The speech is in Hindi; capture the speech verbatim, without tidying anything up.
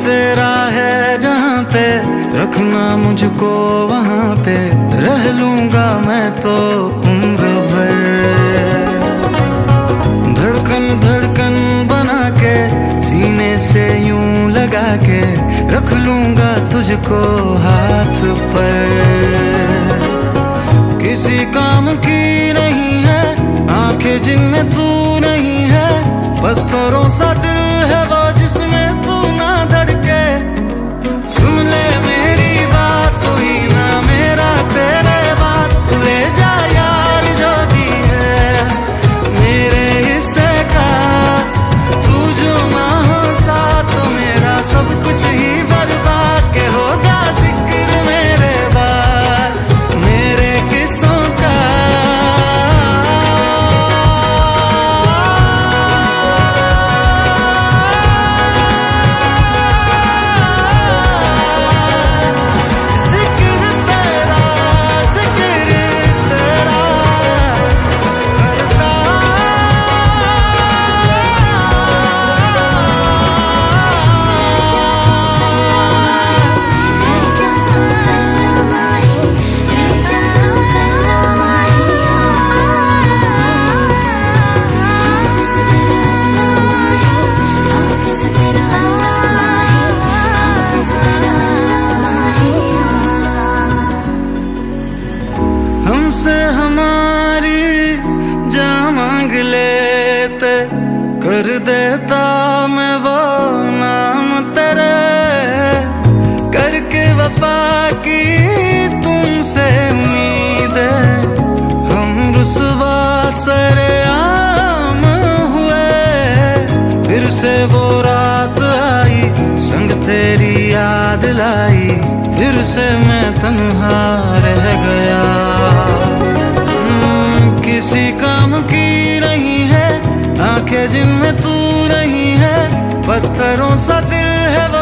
तेरा है जहाँ पे, रखना मुझको वहाँ पे, रह लूंगा मैं तो उम्र भर। धड़कन धड़कन बना के सीने से यूं लगा के, रख लूंगा तुझको हाथ पर। किसी काम की नहीं है आंखें जिनमें तू नहीं है, पत्थरों सा दिल है वो जिसमें तू ना धड़के। सुन ले मेरी बात, कोई ना मेरा तेरे बात, ले जा यार जो भी है मेरे हिस्से का। तू जो ना हो साथ मेरा सब कुछ ही बर्बाद, के होगा जिक्र मेरे बाद मेरे किस्सों का। हमसे हमारी जान मांग लेते, कर देता मैं वो नाम तेरे। करके वफा की तुमसे उम्मीद, हम रुसवा सरेआम हुए। फिर से वो रात आई संग तेरी याद लाई, फिर से मैं तन्हा रह गया। किसी काम की नहीं है आंखें जिनमें तू नहीं है, पत्थरों सा दिल है वो